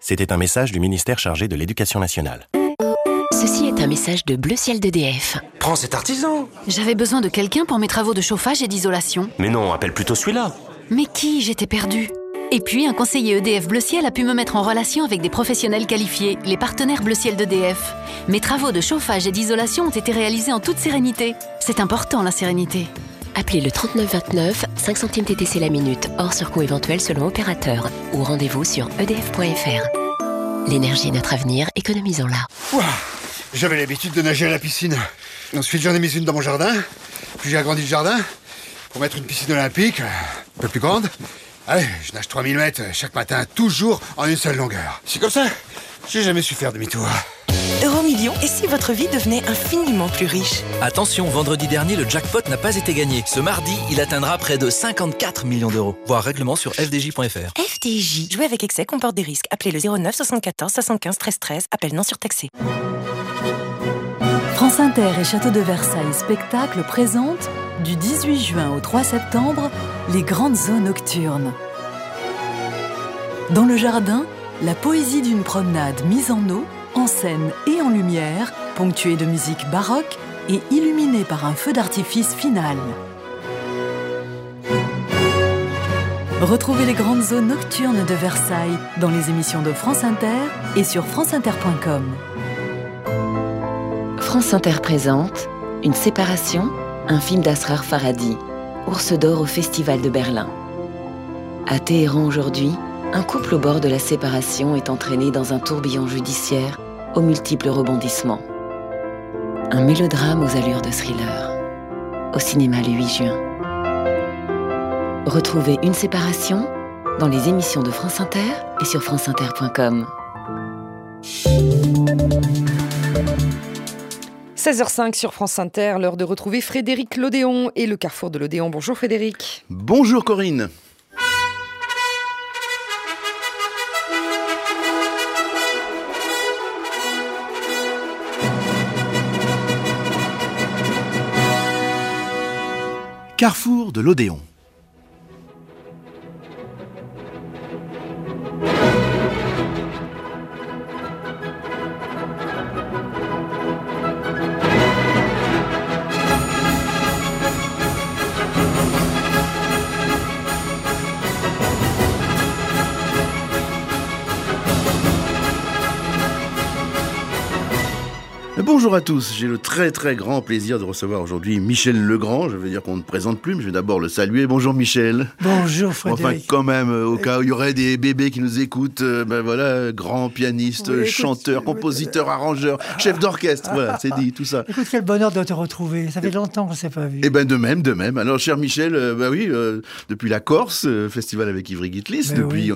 C'était un message du ministère chargé de l'Éducation nationale. Ceci est un message de Bleu Ciel d'EDF. Prends cet artisan. J'avais besoin de quelqu'un pour mes travaux de chauffage et d'isolation. Mais non, appelle plutôt celui-là. Mais qui? J'étais perdue. Et puis, un conseiller EDF Bleu Ciel a pu me mettre en relation avec des professionnels qualifiés, les partenaires Bleu Ciel d'EDF. Mes travaux de chauffage et d'isolation ont été réalisés en toute sérénité. C'est important, la sérénité. Appelez le 3929, 5 centimes TTC la minute, hors surcoût éventuel selon opérateur. Ou rendez-vous sur edf.fr. L'énergie est notre avenir, économisons-la. Ouah, j'avais l'habitude de nager à la piscine. Ensuite, j'en ai mis une dans mon jardin. Puis j'ai agrandi le jardin pour mettre une piscine olympique, un peu plus grande. Allez, je nage 3000 mètres chaque matin, toujours en une seule longueur. C'est comme ça, j'ai jamais su faire demi-tour. Euromillions, et si votre vie devenait infiniment plus riche? Attention, vendredi dernier, le jackpot n'a pas été gagné. Ce mardi, il atteindra près de 54 millions d'euros. Voir règlement sur fdj.fr. FDJ. Jouer avec excès comporte des risques. Appelez le 09 74 75 13 13. Appel non surtaxé. France Inter et Château de Versailles Spectacle présentent, du 18 juin au 3 septembre, les grandes eaux nocturnes. Dans le jardin, la poésie d'une promenade mise en eau, en scène et en lumière, ponctuée de musique baroque et illuminée par un feu d'artifice final. Retrouvez les grandes eaux nocturnes de Versailles dans les émissions de France Inter et sur franceinter.com. France Inter présente Une séparation, un film d'Asrar Farhadi, Ours d'or au Festival de Berlin. À Téhéran aujourd'hui, un couple au bord de la séparation est entraîné dans un tourbillon judiciaire aux multiples rebondissements. Un mélodrame aux allures de thriller. Au cinéma le 8 juin. Retrouvez Une séparation dans les émissions de France Inter et sur franceinter.com. 16h05 sur France Inter, l'heure de retrouver Frédéric Lodéon et le Carrefour de l'Odéon. Bonjour Frédéric. Bonjour Corinne. Carrefour de l'Odéon. Bonjour à tous, j'ai le très très grand plaisir de recevoir aujourd'hui Michel Legrand. Je veux dire qu'on ne présente plus, mais je vais d'abord le saluer. Bonjour Michel. Bonjour Frédéric. Enfin quand même, au cas où il y aurait des bébés qui nous écoutent, ben voilà, grand pianiste, oui, chanteur, compositeur, arrangeur, chef d'orchestre, voilà, c'est dit, tout ça. Écoute, quel bonheur de te retrouver, ça fait longtemps qu'on ne s'est pas vu. Eh ben de même. Alors cher Michel, depuis la Corse, festival avec Ivry Guitlis,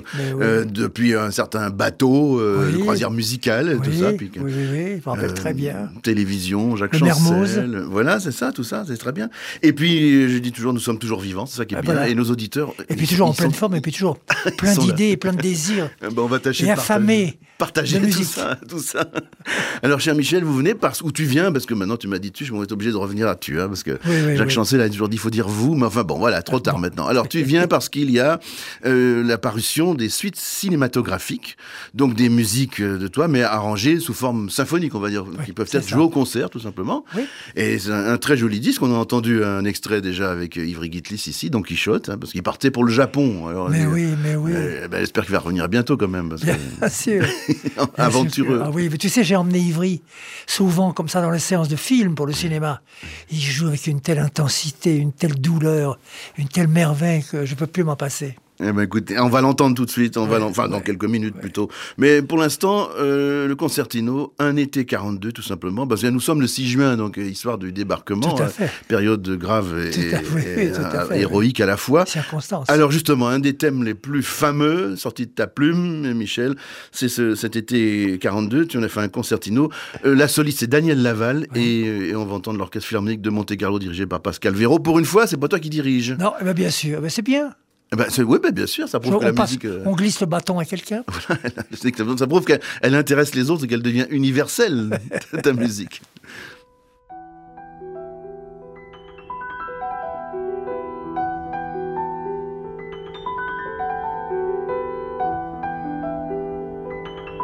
depuis un certain bateau, croisière musicale, tout ça. Puis, oui, je me rappelle très bien. Télévision, Jacques Chancel, voilà, c'est ça, tout ça, c'est très bien. Et puis, je dis toujours, nous sommes toujours vivants, c'est ça qui est bien, voilà. Et nos auditeurs... Et puis toujours en pleine forme, et puis toujours plein d'idées et plein de désirs. On va tâcher de partager tout ça. Alors, cher Michel, vous venez où tu viens, parce que maintenant, tu m'as dit tu, je vais être obligé de revenir à tu, parce que Jacques Chancel a toujours dit, il faut dire vous, mais enfin bon, voilà, trop tard maintenant. Alors, tu viens parce qu'il y a la parution des suites cinématographiques, donc des musiques de toi, mais arrangées sous forme symphonique, on va dire, qui peuvent être jouées au concert, tout simplement. Oui. Et c'est un très joli disque. On a entendu un extrait déjà avec Ivry Guitlis ici, Don Quichotte, parce qu'il partait pour le Japon. Alors, mais oui. J'espère qu'il va revenir bientôt quand même. Parce bien sûr. Aventureux. Ah oui, mais tu sais, j'ai emmené Ivry souvent comme ça dans les séances de films pour le cinéma. Il joue avec une telle intensité, une telle douleur, une telle merveille que je ne peux plus m'en passer. Eh ben écoutez, on va l'entendre tout de suite, dans quelques minutes plutôt. Mais pour l'instant, le concertino, un été 42 tout simplement, parce que nous sommes le 6 juin, donc histoire du débarquement, période grave et héroïque à la fois. Circonstance. Alors justement, un des thèmes les plus fameux, sorti de ta plume, Michel, c'est cet été 42, tu en as fait un concertino. La soliste, c'est Daniel Laval, et on va entendre l'Orchestre Philharmonique de Monte-Carlo dirigé par Pascal Véraud. Pour une fois, c'est pas toi qui dirige. Non, bien sûr, c'est bien. Oui, bien sûr, ça prouve que la musique... On glisse le bâton à quelqu'un. Voilà, ça prouve qu'elle intéresse les autres et qu'elle devient universelle, ta musique.